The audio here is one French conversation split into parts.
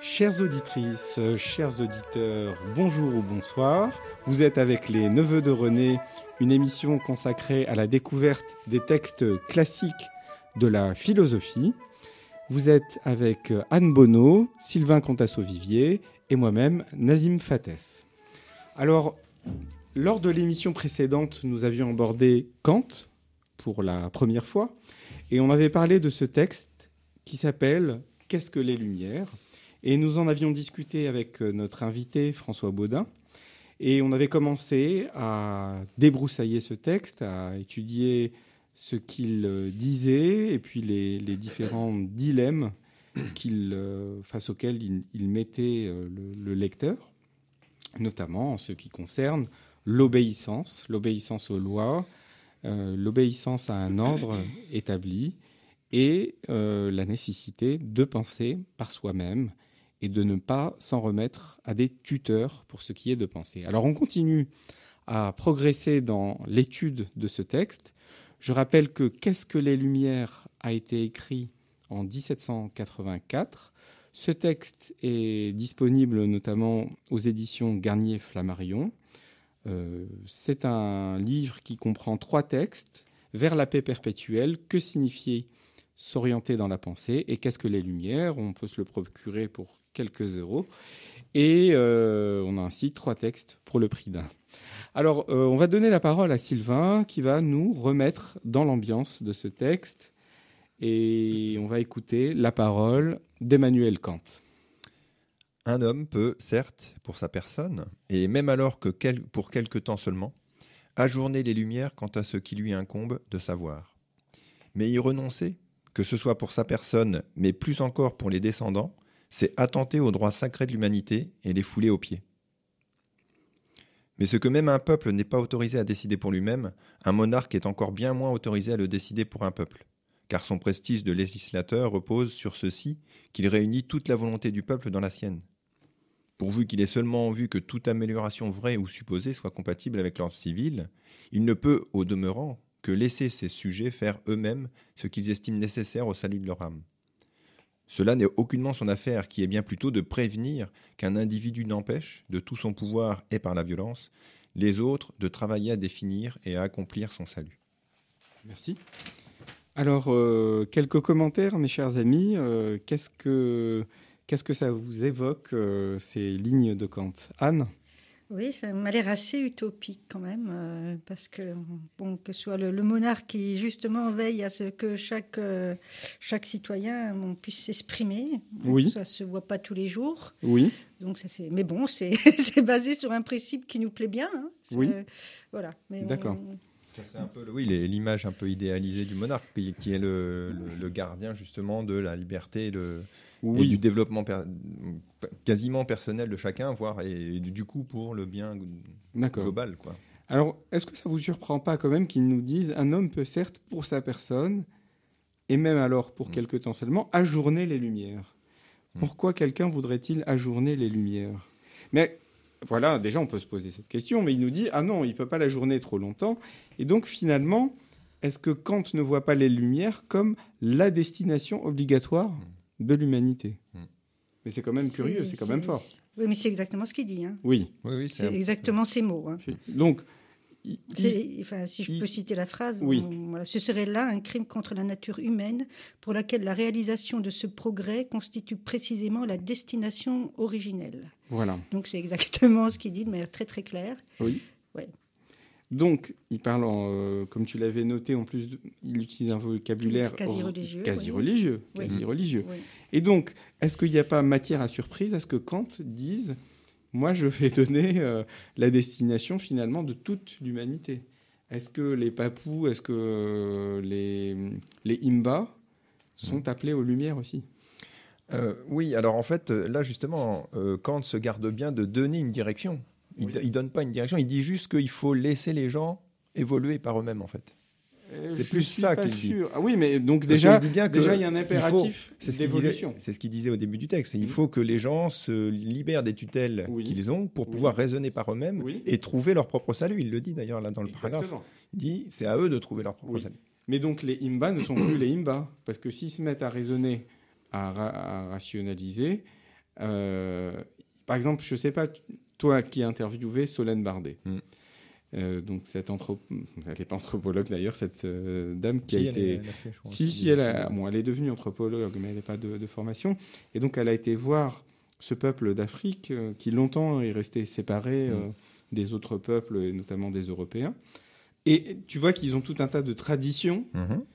Chères auditrices, chers auditeurs, bonjour ou bonsoir. Vous êtes avec les Neveux de René, une émission consacrée à la découverte des textes classiques de la philosophie. Vous êtes avec Anne Bonneau, Sylvain Contasso-Vivier et moi-même, Nazim Fates. Alors, lors de l'émission précédente, nous avions abordé Kant pour la première fois et on avait parlé de ce texte qui s'appelle « Qu'est-ce que les Lumières ?» Et nous en avions discuté avec notre invité François Baudin. Et on avait commencé à débroussailler ce texte, à étudier ce qu'il disait et puis les différents dilemmes face auxquels il mettait le lecteur, notamment en ce qui concerne l'obéissance aux lois, l'obéissance à un ordre établi et la nécessité de penser par soi-même et de ne pas s'en remettre à des tuteurs pour ce qui est de penser. Alors on continue à progresser dans l'étude de ce texte. Je rappelle que « Qu'est-ce que les Lumières » a été écrit en 1784. Ce texte est disponible notamment aux éditions Garnier-Flammarion. C'est un livre qui comprend 3 textes. Vers la paix perpétuelle, que signifie s'orienter dans la pensée et qu'est-ce que les Lumières ? On peut se le procurer pour quelques euros. Et on a ainsi 3 textes pour le prix d'un. Alors, on va donner la parole à Sylvain qui va nous remettre dans l'ambiance de ce texte. Et on va écouter la parole d'Emmanuel Kant. Un homme peut, certes, pour sa personne, et même alors que pour quelque temps seulement, ajourner les Lumières quant à ce qui lui incombe de savoir. Mais y renoncer, que ce soit pour sa personne, mais plus encore pour les descendants, c'est attenter aux droits sacrés de l'humanité et les fouler aux pieds. Mais ce que même un peuple n'est pas autorisé à décider pour lui-même, un monarque est encore bien moins autorisé à le décider pour un peuple, car son prestige de législateur repose sur ceci, qu'il réunit toute la volonté du peuple dans la sienne. Pourvu qu'il ait seulement en vue que toute amélioration vraie ou supposée soit compatible avec l'ordre civil, il ne peut, au demeurant, que laisser ses sujets faire eux-mêmes ce qu'ils estiment nécessaire au salut de leur âme. Cela n'est aucunement son affaire, qui est bien plutôt de prévenir qu'un individu n'empêche, de tout son pouvoir et par la violence, les autres de travailler à définir et à accomplir son salut. Merci. Alors, quelques commentaires, mes chers amis. Qu'est-ce que ça vous évoque, ces lignes de Kant ? Anne ? Oui, ça m'a l'air assez utopique quand même, parce que, bon, que ce soit le monarque qui justement veille à ce que chaque citoyen puisse s'exprimer. Oui. Ça ne se voit pas tous les jours. Oui. Donc mais bon, c'est basé sur un principe qui nous plaît bien. Hein. Oui. Voilà. Mais d'accord. Ça serait un peu l'image un peu idéalisée du monarque, qui est le gardien justement de la liberté et du développement quasiment personnel de chacun, voire et du coup pour le bien global, quoi. Alors, est-ce que ça vous surprend pas quand même qu'ils nous disent un homme peut certes pour sa personne, et même alors pour quelque temps seulement, ajourner les Lumières ? Pourquoi quelqu'un voudrait-il ajourner les Lumières ? Mais voilà, déjà on peut se poser cette question, mais il nous dit ah non, il peut pas l'ajourner trop longtemps. Et donc finalement, est-ce que Kant ne voit pas les Lumières comme la destination obligatoire de l'humanité ? Mais c'est quand même curieux, c'est quand même fort. Oui, mais c'est exactement ce qu'il dit. Hein. Oui. C'est exactement ces mots. Hein. Donc, si je peux citer la phrase, voilà, ce serait là un crime contre la nature humaine pour laquelle la réalisation de ce progrès constitue précisément la destination originelle. Voilà. Donc c'est exactement ce qu'il dit de manière très très claire. Oui. Ouais. Donc, il parle, comme tu l'avais noté, en plus, il utilise un vocabulaire quasi-religieux. Quasi-religieux. Oui. Quasi-religieux. Oui. Et donc, est-ce qu'il n'y a pas matière à surprise à ce que Kant dise « Moi, je vais donner la destination, finalement, de toute l'humanité ». Est-ce que les papous, est-ce que les Imba sont appelés aux Lumières aussi ? Oui, alors en fait, là, justement, Kant se garde bien de donner une direction. Il ne donne pas une direction, il dit juste qu'il faut laisser les gens évoluer par eux-mêmes, en fait. C'est plus ça qu'il dit. Ah oui, mais donc déjà, il y a un impératif d'évolution. C'est ce qu'il disait au début du texte. Il faut que les gens se libèrent des tutelles qu'ils ont pour pouvoir raisonner par eux-mêmes et trouver leur propre salut. Il le dit d'ailleurs là dans le paragraphe. Il dit c'est à eux de trouver leur propre salut. Mais donc les Imba ne sont plus les Imba, parce que s'ils se mettent à raisonner, à rationaliser, Par exemple, je ne sais pas, toi qui as interviewé Solène Bardet, donc elle n'est pas anthropologue d'ailleurs, cette dame qui a été... Elle est devenue anthropologue, mais elle n'est pas de formation. Et donc elle a été voir ce peuple d'Afrique qui longtemps est resté séparé des autres peuples, et notamment des Européens. Et tu vois qu'ils ont tout un tas de traditions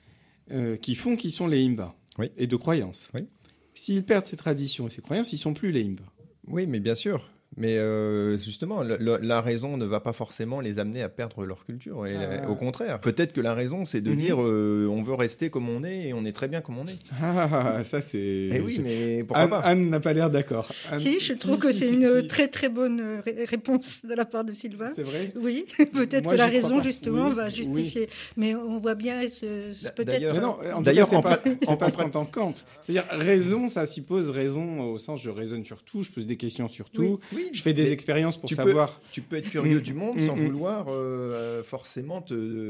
qui font qu'ils sont les Himba, et de croyances. Oui. S'ils perdent ces traditions et ces croyances, ils ne sont plus les Himba. Oui, mais bien sûr. Mais justement, la raison ne va pas forcément les amener à perdre leur culture. Au contraire, peut-être que la raison, c'est de dire on veut rester comme on est et on est très bien comme on est. Ça c'est... Eh oui, mais pourquoi pas ? Anne n'a pas l'air d'accord. Je trouve que c'est une très très bonne réponse de la part de Sylvain. C'est vrai ? Oui, peut-être que la raison justement va justifier. Mais on voit bien peut-être... D'ailleurs, on passe en tant que Kant. C'est-à-dire raison, ça suppose raison au sens je raisonne sur tout, je pose des questions sur tout. Oui. Je fais des expériences pour savoir. Tu peux être curieux du monde sans vouloir forcément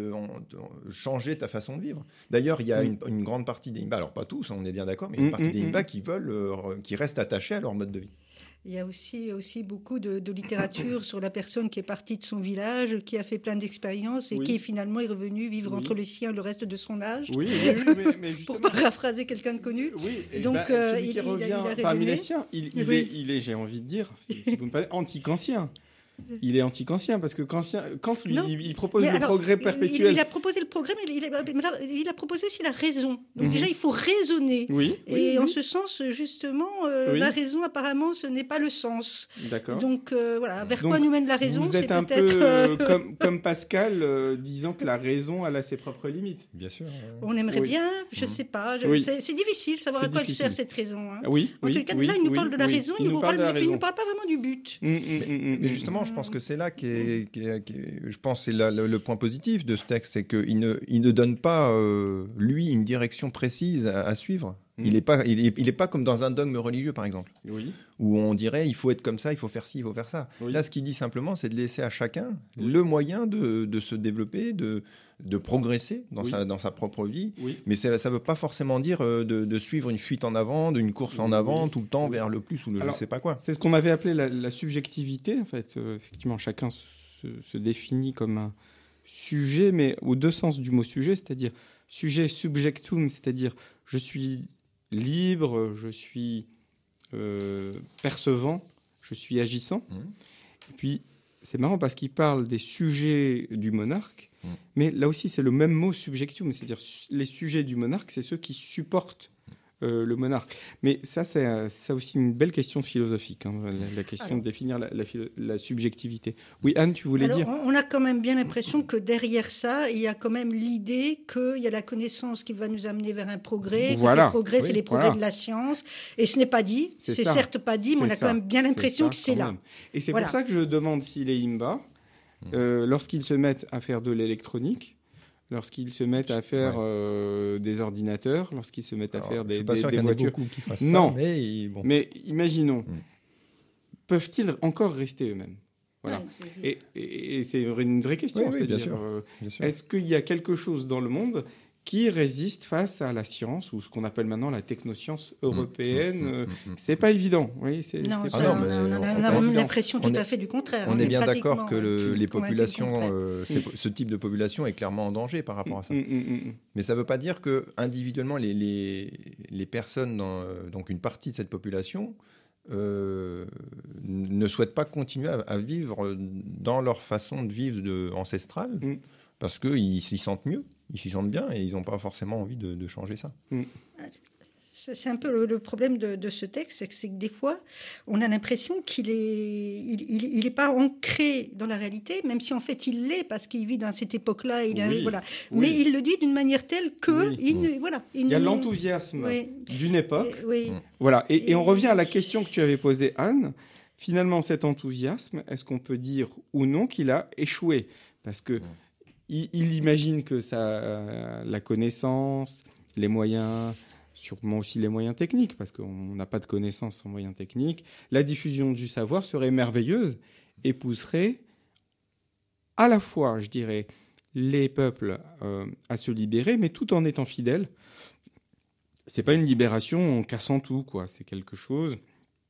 changer ta façon de vivre. D'ailleurs, il y a une grande partie des Himba, alors pas tous, on est bien d'accord, mais une partie des Himba qui restent attachés à leur mode de vie. Il y a aussi beaucoup de littérature sur la personne qui est partie de son village, qui a fait plein d'expériences et qui finalement est revenue vivre entre les siens le reste de son âge. Oui, mais pour paraphraser quelqu'un de connu. Oui, donc celui qui revient parmi les siens, il est, j'ai envie de dire, si vous me parlez, anti-kantien. Il est anti-kantien parce que Kant, lui, il propose le progrès perpétuel. Il a proposé le progrès, mais il a proposé aussi la raison. Donc déjà, il faut raisonner. En ce sens, justement, la raison, apparemment, ce n'est pas le sens. D'accord. Donc voilà, vers quoi nous mène la raison ? Vous êtes un peu comme Pascal, disant que la raison, elle a ses propres limites. Bien sûr. On aimerait bien, je ne sais pas. C'est difficile de savoir à quoi elle sert cette raison. En tout cas, là, il nous parle de la raison, il ne nous parle pas vraiment du but. Mais justement, je pense que c'est là je pense c'est le point positif de ce texte, c'est qu'il ne donne pas lui une direction précise à suivre. Il n'est pas comme dans un dogme religieux, par exemple, où on dirait il faut être comme ça, il faut faire ci, il faut faire ça. Là, ce qu'il dit simplement, c'est de laisser à chacun le moyen de se développer, de progresser dans sa propre vie. Mais ça ne veut pas forcément dire de suivre une fuite en avant, d'une course en avant tout le temps vers le plus ou le je ne sais pas quoi. C'est ce qu'on avait appelé la subjectivité. En fait, effectivement, chacun se définit comme un sujet, mais aux deux sens du mot sujet, c'est-à-dire sujet subjectum, c'est-à-dire je suis libre, je suis percevant, je suis agissant. Et puis, c'est marrant parce qu'il parle des sujets du monarque, mais là aussi, c'est le même mot subjectum, c'est-à-dire les sujets du monarque, c'est ceux qui supportent le monarque. Mais ça, c'est aussi une belle question philosophique, la question de définir la subjectivité. Oui, Anne, tu voulais dire ? On a quand même bien l'impression que derrière ça, il y a quand même l'idée qu'il y a la connaissance qui va nous amener vers un progrès, que ce progrès, c'est les progrès de la science, et ce n'est pas dit, c'est certes pas dit, mais on a quand même bien l'impression que c'est là. Et c'est pour ça que je demande si les Himba, lorsqu'ils se mettent à faire de l'électronique, lorsqu'ils se mettent à faire des ordinateurs, lorsqu'ils se mettent à faire des voitures. Je ne suis pas sûr qu'il y en ait beaucoup qui fassent ça, mais mais imaginons, peuvent-ils encore rester eux-mêmes ? Voilà. Et c'est une vraie question. Oui, bien sûr. Est-ce qu'il y a quelque chose dans le monde qui résiste face à la science, ou ce qu'on appelle maintenant la technoscience européenne? C'est pas évident. Oui, on a l'impression tout à fait du contraire. On est bien d'accord que les populations, ce type de population est clairement en danger par rapport à ça. Mais ça ne veut pas dire que individuellement les personnes, donc une partie de cette population, ne souhaitent pas continuer à vivre dans leur façon de vivre ancestrale, parce qu'ils s'y sentent mieux. Ils s'y sentent bien et ils n'ont pas forcément envie de changer ça. C'est un peu le problème de ce texte, c'est que des fois, on a l'impression qu'il est pas ancré dans la réalité, même si en fait il l'est, parce qu'il vit dans cette époque-là. Mais il le dit d'une manière telle que... Il y a l'enthousiasme d'une époque. Voilà. Et on revient à la question que tu avais posée, Anne. Finalement, cet enthousiasme, est-ce qu'on peut dire ou non qu'il a échoué ? Parce que il imagine que la connaissance, les moyens, sûrement aussi les moyens techniques, parce qu'on n'a pas de connaissances sans moyens techniques, la diffusion du savoir serait merveilleuse et pousserait à la fois, je dirais, les peuples à se libérer, mais tout en étant fidèles. C'est pas une libération en cassant tout, quoi. C'est quelque chose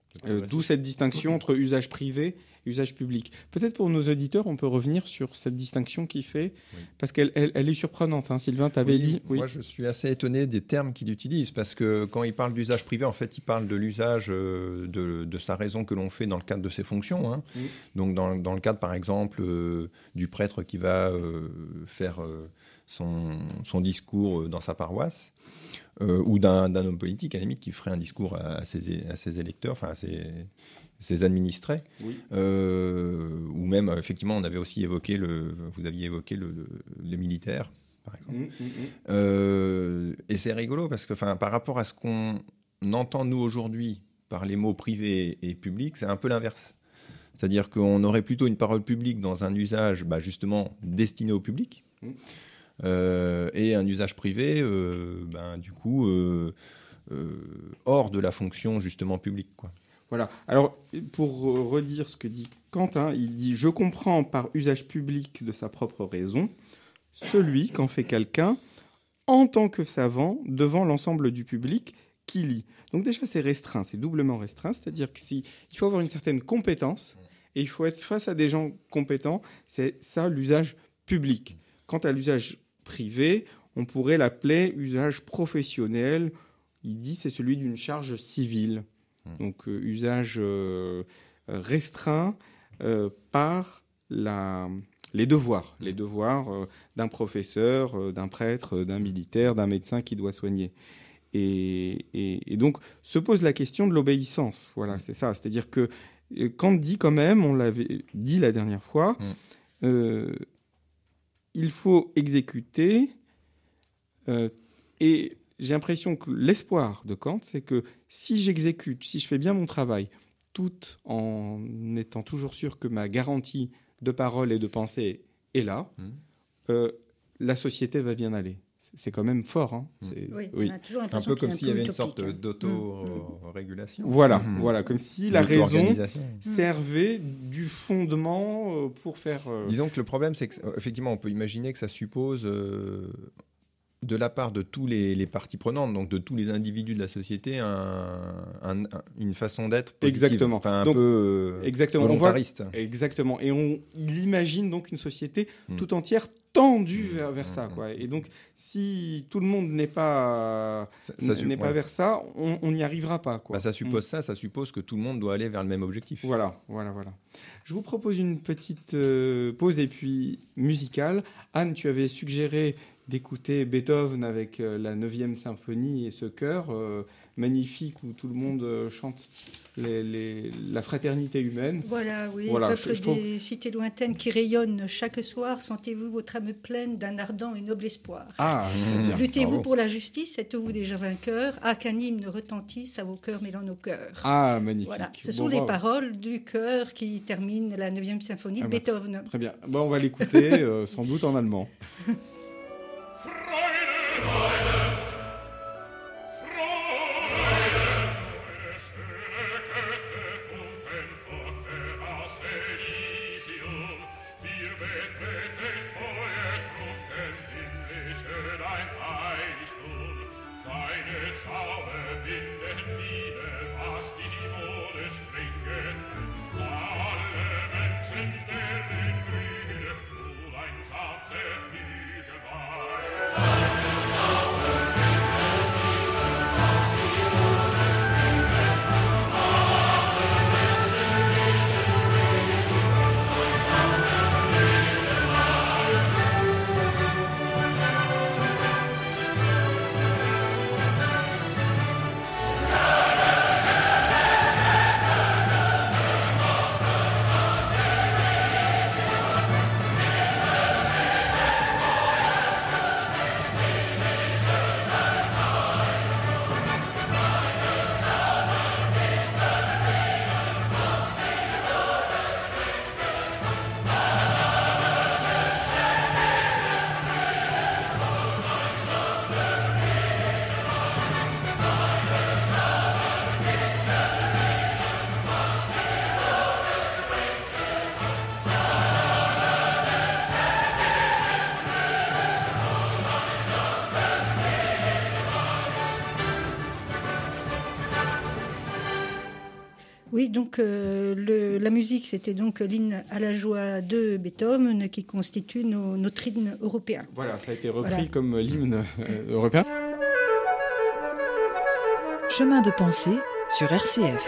D'où cette distinction entre usage privé et usage public. Peut-être pour nos auditeurs, on peut revenir sur cette distinction qu'il fait, parce qu'elle est surprenante. Sylvain, tu avais dit... Moi, je suis assez étonné des termes qu'il utilise, parce que quand il parle d'usage privé, en fait, il parle de l'usage de sa raison que l'on fait dans le cadre de ses fonctions. Donc, dans le cadre, par exemple, du prêtre qui va faire son discours dans sa paroisse, ou d'un homme politique, à la limite, qui ferait un discours à ses électeurs, enfin, à ses administrés. Ou même, effectivement, on avait aussi évoqué vous aviez évoqué les militaires, par exemple. Et c'est rigolo, parce que par rapport à ce qu'on entend, nous, aujourd'hui, par les mots privé et public, c'est un peu l'inverse. C'est-à-dire qu'on aurait plutôt une parole publique dans un usage, justement, destiné au public, et un usage privé, du coup, hors de la fonction justement publique, quoi. Voilà. Alors, pour redire ce que dit Quentin, il dit « Je comprends par usage public de sa propre raison celui qu'en fait quelqu'un en tant que savant devant l'ensemble du public qui lit. » Donc déjà, c'est restreint, c'est doublement restreint, c'est-à-dire qu'il faut avoir une certaine compétence et il faut être face à des gens compétents. C'est ça l'usage public. Quant à l'usage privé, on pourrait l'appeler usage professionnel. Il dit c'est celui d'une charge civile. Donc usage restreint par les devoirs d'un professeur, d'un prêtre, d'un militaire, d'un médecin qui doit soigner. Et donc se pose la question de l'obéissance. Voilà, c'est ça. C'est-à-dire que Kant dit quand même, on l'avait dit la dernière fois, il faut exécuter, et j'ai l'impression que l'espoir de Kant, c'est que si j'exécute, si je fais bien mon travail, tout en étant toujours sûr que ma garantie de parole et de pensée est là, la société va bien aller. C'est quand même fort. On a toujours un peu comme s'il y avait une sorte d'auto-régulation. Voilà, comme si la raison servait du fondement pour faire... Disons que le problème, c'est qu'effectivement, on peut imaginer que ça suppose, de la part de tous les parties prenantes, donc de tous les individus de la société, une façon d'être positive. Exactement. Enfin, un peu volontariste. Exactement. Et il imagine donc une société tout entière tendue vers ça, quoi. Et donc, si tout le monde n'est pas vers ça, on n'y arrivera pas, quoi. Ça suppose ça suppose que tout le monde doit aller vers le même objectif. Voilà. Je vous propose une petite pause et puis musicale. Anne, tu avais suggéré d'écouter Beethoven avec la 9e symphonie et ce chœur magnifique où tout le monde chante la fraternité humaine. Voilà, peuple des cités lointaines qui rayonnent chaque soir, sentez-vous votre âme pleine d'un ardent et noble espoir. Luttez-vous pour la justice, êtes-vous déjà vainqueurs? Qu'un hymne retentisse à vos cœurs mêlant nos cœurs. Magnifique. Voilà, ce sont les paroles du chœur qui termine la 9e symphonie de Beethoven. Très bien. On va l'écouter sans doute en allemand. Oui, donc la musique, c'était donc l'hymne à la joie de Beethoven qui constitue notre hymne européen. Voilà, ça a été repris comme l'hymne européen. Chemin de pensée sur RCF.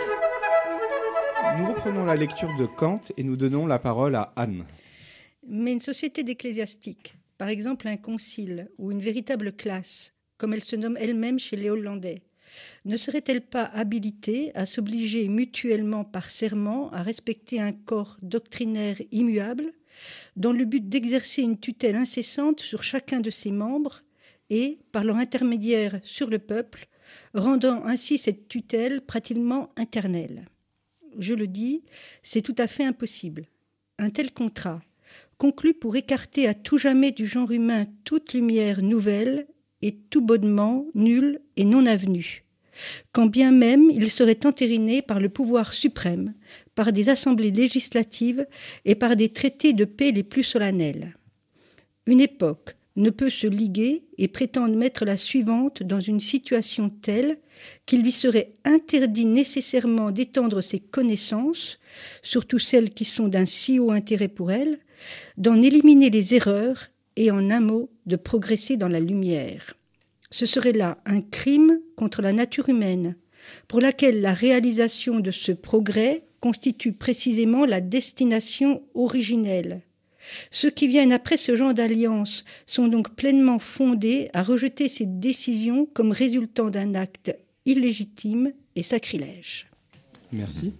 Nous reprenons la lecture de Kant et nous donnons la parole à Anne. Mais une société d'ecclésiastiques, par exemple un concile ou une véritable classe, comme elle se nomme elle-même chez les Hollandais, ne serait-elle pas habilitée à s'obliger mutuellement par serment à respecter un corps doctrinaire immuable, dans le but d'exercer une tutelle incessante sur chacun de ses membres et, par leur intermédiaire sur le peuple, rendant ainsi cette tutelle pratiquement éternelle? Je le dis, c'est tout à fait impossible. Un tel contrat, conclu pour écarter à tout jamais du genre humain toute lumière nouvelle, et tout bonnement nul et non avenu, quand bien même il serait entériné par le pouvoir suprême, par des assemblées législatives et par des traités de paix les plus solennels. Une époque ne peut se liguer et prétendre mettre la suivante dans une situation telle qu'il lui serait interdit nécessairement d'étendre ses connaissances, surtout celles qui sont d'un si haut intérêt pour elle, d'en éliminer les erreurs et en un mot de progresser dans la lumière. Ce serait là un crime contre la nature humaine, pour laquelle la réalisation de ce progrès constitue précisément la destination originelle. Ceux qui viennent après ce genre d'alliance sont donc pleinement fondés à rejeter ces décisions comme résultant d'un acte illégitime et sacrilège. Merci.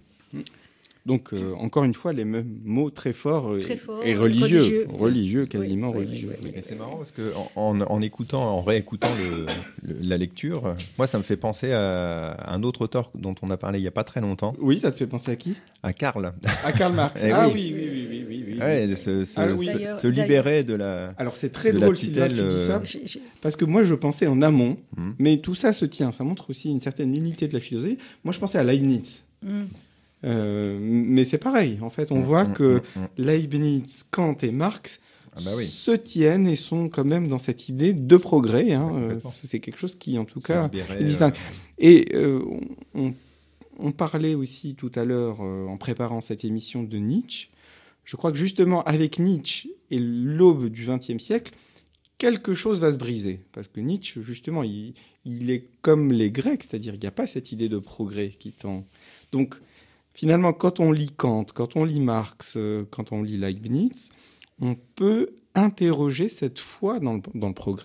Donc, encore une fois, les mêmes mots très forts et religieux, quasiment religieux. Oui. Et c'est marrant parce que en réécoutant la lecture, moi, ça me fait penser à un autre auteur dont on a parlé il n'y a pas très longtemps. Oui, ça te fait penser à qui ? À Karl. À Karl Marx. Oui. Ouais, se libérer de la. Alors, c'est très drôle, Sylvain, que tu dis ça, parce que moi, je pensais en amont, mais tout ça se tient. Ça montre aussi une certaine unité de la philosophie. Moi, je pensais à Leibniz. Mais c'est pareil, en fait, on voit que Leibniz, Kant et Marx se tiennent et sont quand même dans cette idée de progrès. C'est quelque chose qui, en tout cas, est distinct. Et on parlait aussi tout à l'heure, en préparant cette émission, de Nietzsche. Je crois que justement, avec Nietzsche et l'aube du XXe siècle, quelque chose va se briser. Parce que Nietzsche, justement, il est comme les Grecs, c'est-à-dire qu'il n'y a pas cette idée de progrès qui tend. Donc, finalement, quand on lit Kant, quand on lit Marx, quand on lit Leibniz, on peut interroger cette foi dans le progrès.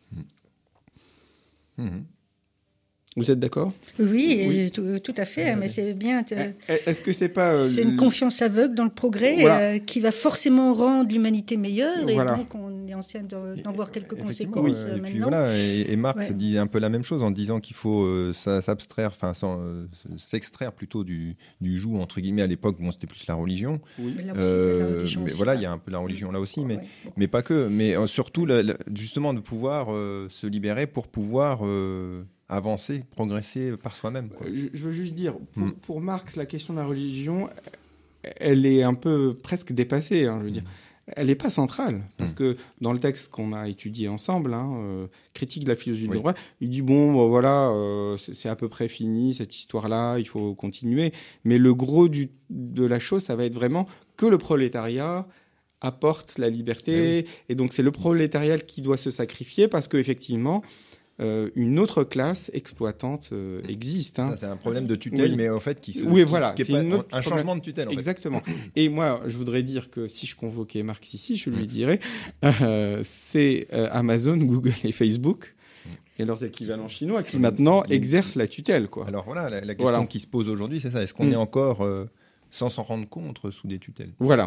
Vous êtes d'accord ? Oui. Tout à fait, mais c'est bien. Est-ce que c'est pas... c'est une confiance aveugle dans le progrès qui va forcément rendre l'humanité meilleure, et donc on est ancien d'en voir quelques conséquences et maintenant. puis voilà, et Marx dit un peu la même chose en disant qu'il faut s'abstraire, s'extraire plutôt du joug, entre guillemets. À l'époque, c'était plus la religion. Oui. Mais là aussi, c'est la religion mais aussi, voilà, il y a un peu la religion là aussi, mais pas que. Mais surtout, justement, de pouvoir se libérer pour pouvoir... avancer, progresser par soi-même. Je veux juste dire, pour Marx, la question de la religion, elle est un peu presque dépassée. Je veux dire, elle n'est pas centrale. Parce que dans le texte qu'on a étudié ensemble, Critique de la philosophie du droit, il dit, c'est à peu près fini, cette histoire-là, il faut continuer. Mais le gros de la chose, ça va être vraiment que le prolétariat apporte la liberté. Et donc, c'est le prolétariat qui doit se sacrifier parce qu'effectivement... une autre classe exploitante existe. Ça, c'est un problème de tutelle, mais en fait, c'est un changement de tutelle. Exactement. Et moi, je voudrais dire que si je convoquais Marx ici, je lui dirais c'est Amazon, Google et Facebook et leurs équivalents chinois qui maintenant exercent la tutelle. Alors voilà, la question qui se pose aujourd'hui, c'est ça. Est-ce qu'on est encore, sans s'en rendre compte, sous des tutelles ? Voilà.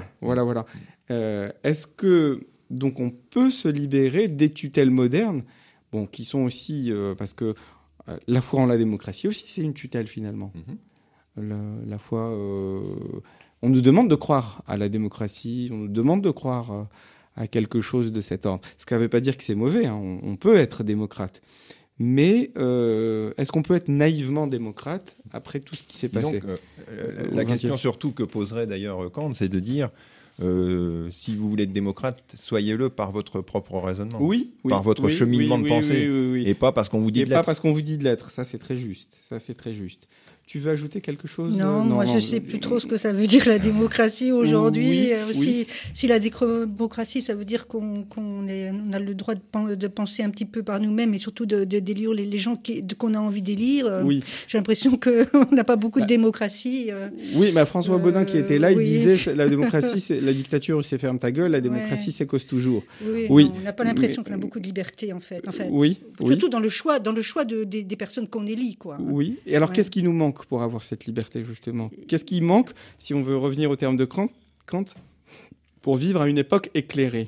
Est-ce que donc on peut se libérer des tutelles modernes ? Qui sont aussi... parce que la foi en la démocratie aussi, c'est une tutelle, finalement. La foi... on nous demande de croire à la démocratie, on nous demande de croire à quelque chose de cet ordre. Ce qui ne veut pas dire que c'est mauvais, on peut être démocrate. Mais est-ce qu'on peut être naïvement démocrate après tout ce qui s'est passé ? La question surtout que poserait d'ailleurs Kant, c'est de dire... si vous voulez être démocrate, soyez-le par votre propre raisonnement, par votre cheminement de pensée, et pas parce qu'on vous dit de l'être. Pas parce qu'on vous dit de l'être. Ça, c'est très juste. Tu veux ajouter quelque chose? Non, moi je ne sais plus trop ce que ça veut dire la démocratie aujourd'hui. Si la démocratie, ça veut dire qu'on a le droit de penser un petit peu par nous-mêmes et surtout de d'élire les gens qu'on a envie d'élire. J'ai l'impression qu'on n'a pas beaucoup de démocratie. Oui, mais François Baudin qui était là, il disait la démocratie, c'est la dictature, c'est ferme ta gueule, la démocratie, c'est cause toujours. Oui. On n'a pas l'impression qu'on a beaucoup de liberté en fait. Surtout dans le choix des personnes qu'on élit, quoi. Oui. Et alors, qu'est-ce qui nous manque pour avoir cette liberté, justement? Qu'est-ce qui manque, si on veut revenir au terme de Kant, pour vivre à une époque éclairée?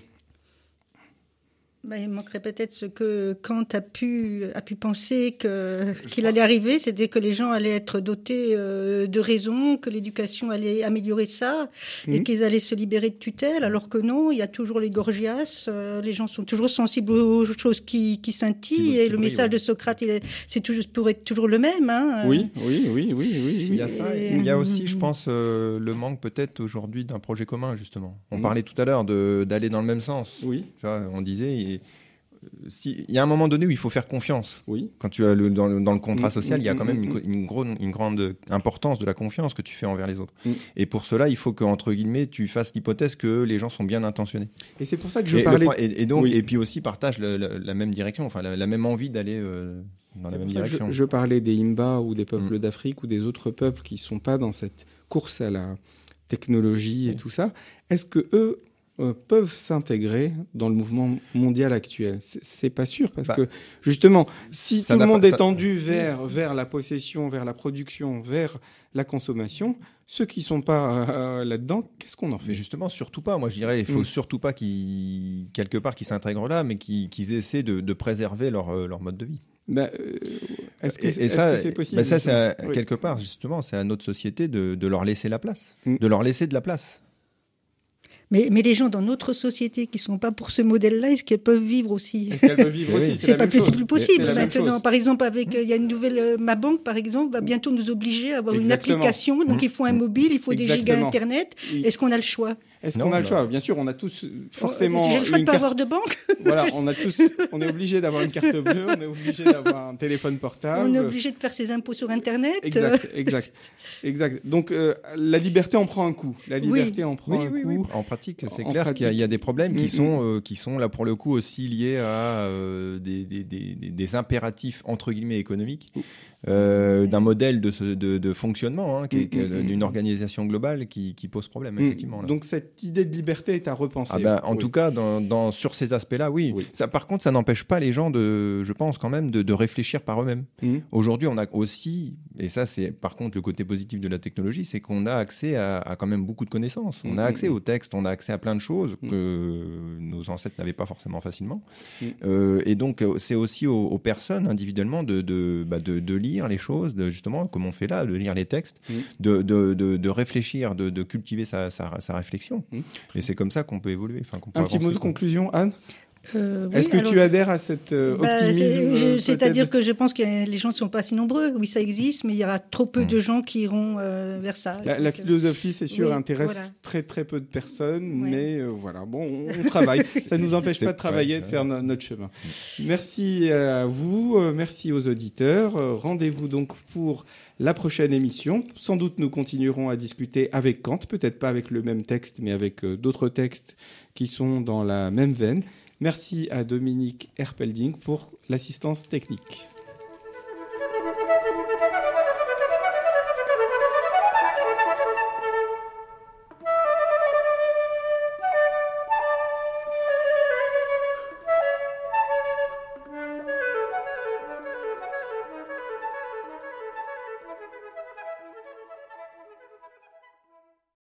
Il manquerait peut-être ce que Kant a pu penser qu'il allait arriver, c'était que les gens allaient être dotés de raison, que l'éducation allait améliorer ça, et qu'ils allaient se libérer de tutelle, alors que non, il y a toujours les gorgias, les gens sont toujours sensibles aux choses qui scintillent, et le message de Socrate, pourrait être toujours le même. Hein. Oui. Il y a ça, et il y a aussi, je pense, le manque peut-être aujourd'hui d'un projet commun, justement. On parlait tout à l'heure d'aller dans le même sens. Oui. Ça, on disait... il y a un moment donné où il faut faire confiance. Oui. Quand tu as dans le contrat social, il y a quand même une grande importance de la confiance que tu fais envers les autres. Et pour cela, il faut qu'entre guillemets, tu fasses l'hypothèse que les gens sont bien intentionnés. Et c'est pour ça que je parlais... Et puis aussi partagent la même direction, enfin la même envie d'aller dans la même direction. Je parlais des Himba ou des peuples d'Afrique ou des autres peuples qui ne sont pas dans cette course à la technologie et tout ça. Est-ce que eux peuvent s'intégrer dans le mouvement mondial actuel? C'est pas sûr, parce que justement, si tout le monde est tendu vers la possession, vers la production, vers la consommation, ceux qui sont pas là-dedans, qu'est-ce qu'on en fait? Mais justement, surtout pas. Moi, je dirais, il faut surtout pas qu'ils s'intègrent là, mais qu'ils essaient de préserver leur mode de vie. Est-ce que c'est possible? Ça, quelque part, justement, c'est à notre société de leur laisser la place, de leur laisser de la place. Mais les gens dans notre société qui ne sont pas pour ce modèle-là, est-ce qu'elles peuvent vivre aussi? Est-ce qu'elles peuvent vivre aussi? C'est pas plus possible maintenant. Par exemple, il y a une nouvelle... ma banque, par exemple, va bientôt nous obliger à avoir une application. Donc, il faut un mobile, il faut des gigas Internet. Est-ce qu'on a le choix? Est-ce qu'on a le choix? Bien sûr, on a tous forcément... J'ai le choix de ne pas avoir de banque. Voilà, on est obligé d'avoir une carte bleue, on est obligé d'avoir un téléphone portable. On est obligé de faire ses impôts sur Internet. Exact. Donc, la liberté en prend un coup. La liberté en prend un coup. En pratique, c'est clair qu'il y a des problèmes qui sont là, pour le coup, aussi liés à des impératifs, entre guillemets, économiques. D'un modèle de fonctionnement, d'une organisation globale qui pose problème, effectivement. Là. Donc cette idée de liberté est à repenser. En tout cas, sur ces aspects-là, oui. Ça, par contre, ça n'empêche pas les gens, je pense quand même, de réfléchir par eux-mêmes. Aujourd'hui, on a aussi, et ça c'est par contre le côté positif de la technologie, c'est qu'on a accès à quand même beaucoup de connaissances. On a accès aux textes, on a accès à plein de choses que nos ancêtres n'avaient pas forcément facilement. Et donc, c'est aussi aux personnes individuellement de lire les choses, justement, comme on fait là, de lire les textes, de réfléchir, de cultiver sa réflexion. Et c'est comme ça qu'on peut évoluer. Un petit mot de conclusion, Anne? Est-ce que tu adhères à cet optimisme? C'est-à-dire que je pense que les gens ne sont pas si nombreux. Oui, ça existe, mais il y aura trop peu de gens qui iront vers ça. La philosophie, c'est sûr, intéresse très très peu de personnes, mais on travaille. Ça ne nous empêche pas de travailler et de faire notre chemin. Merci à vous, merci aux auditeurs. Rendez-vous donc pour la prochaine émission. Sans doute, nous continuerons à discuter avec Kant, peut-être pas avec le même texte, mais avec d'autres textes qui sont dans la même veine. Merci à Dominique Herpelding pour l'assistance technique.